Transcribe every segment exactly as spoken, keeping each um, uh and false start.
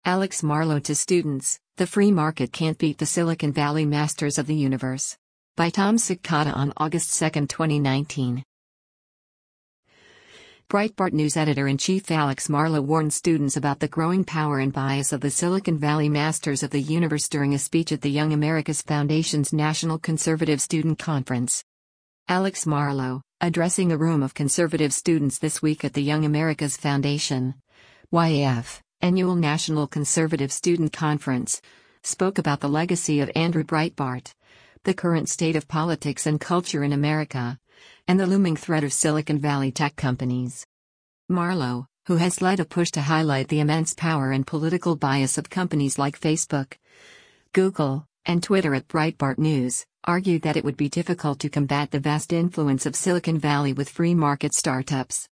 Alex Marlow to students, "The free market can't beat the Silicon Valley masters of the universe." By Tom Sikata on August second, twenty nineteen. Breitbart News editor-in-chief Alex Marlow warned students about the growing power and bias of the Silicon Valley masters of the universe during a speech at the Young America's Foundation's National Conservative Student Conference. Alex Marlow, addressing a room of conservative students this week at the Young America's Foundation Y A F Annual National Conservative Student Conference, spoke about the legacy of Andrew Breitbart, the current state of politics and culture in America, and the looming threat of Silicon Valley tech companies. Marlow, who has led a push to highlight the immense power and political bias of companies like Facebook, Google, and Twitter at Breitbart News, argued that it would be difficult to combat the vast influence of Silicon Valley with free market startups.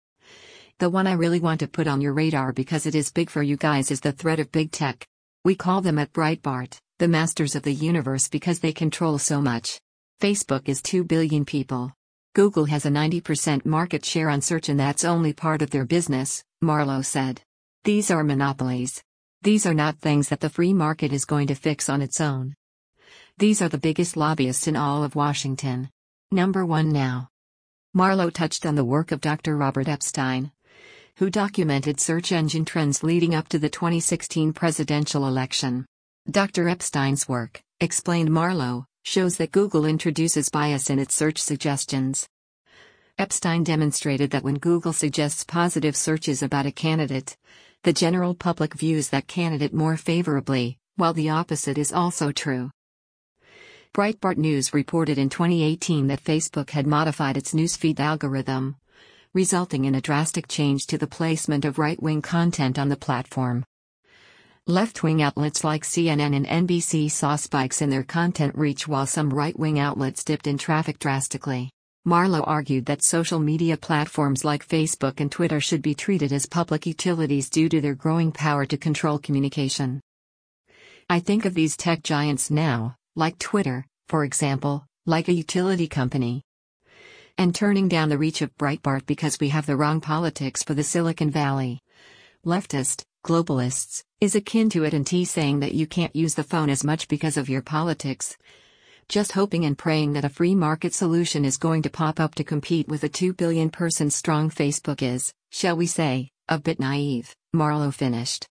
"The one I really want to put on your radar because it is big for you guys is the threat of big tech. We call them at Breitbart, the masters of the universe because they control so much. Facebook is two billion people. Google has a ninety percent market share on search and that's only part of their business," Marlow said. "These are monopolies. These are not things that the free market is going to fix on its own. These are the biggest lobbyists in all of Washington. Number one now." Marlow touched on the work of Doctor Robert Epstein, who documented search engine trends leading up to the twenty sixteen presidential election. Doctor Epstein's work, explained Marlow, shows that Google introduces bias in its search suggestions. Epstein demonstrated that when Google suggests positive searches about a candidate, the general public views that candidate more favorably, while the opposite is also true. Breitbart News reported in twenty eighteen that Facebook had modified its newsfeed algorithm, resulting in a drastic change to the placement of right-wing content on the platform. Left-wing outlets like C N N and N B C saw spikes in their content reach while some right-wing outlets dipped in traffic drastically. Marlow argued that social media platforms like Facebook and Twitter should be treated as public utilities due to their growing power to control communication. "I think of these tech giants now, like Twitter, for example, like a utility company. And turning down the reach of Breitbart because we have the wrong politics for the Silicon Valley leftist, globalists, is akin to it and T saying that you can't use the phone as much because of your politics. Just hoping and praying that a free market solution is going to pop up to compete with a two billion person strong Facebook is, shall we say, a bit naive," Marlow finished.